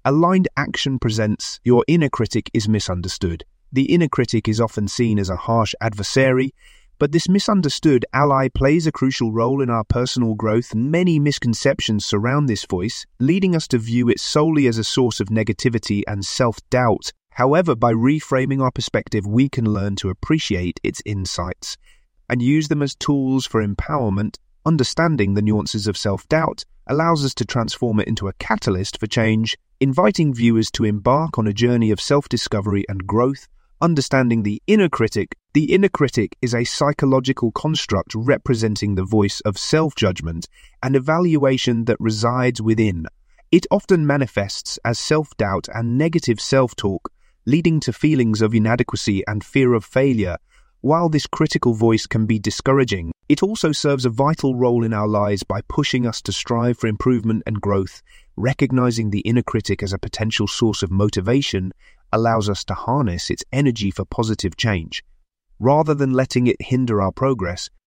Aligned Action presents Your Inner Critic is Misunderstood. The inner critic is often seen as a harsh adversary, but this misunderstood ally plays a crucial role in our personal growth. Many misconceptions surround this voice, leading us to view it solely as a source of negativity and self-doubt. However, by reframing our perspective, we can learn to appreciate its insights and use them as tools for empowerment. Understanding the nuances of self-doubt allows us to transform it into a catalyst for change, inviting viewers to embark on a journey of self-discovery and growth. Understanding the inner critic. The inner critic is a psychological construct representing the voice of self-judgment and evaluation that resides within. It often manifests as self-doubt and negative self-talk, leading to feelings of inadequacy and fear of failure. While this critical voice can be discouraging, it also serves a vital role in our lives by pushing us to strive for improvement and growth. Recognizing the inner critic as a potential source of motivation allows us to harness its energy for positive change. Rather than letting it hinder our progress,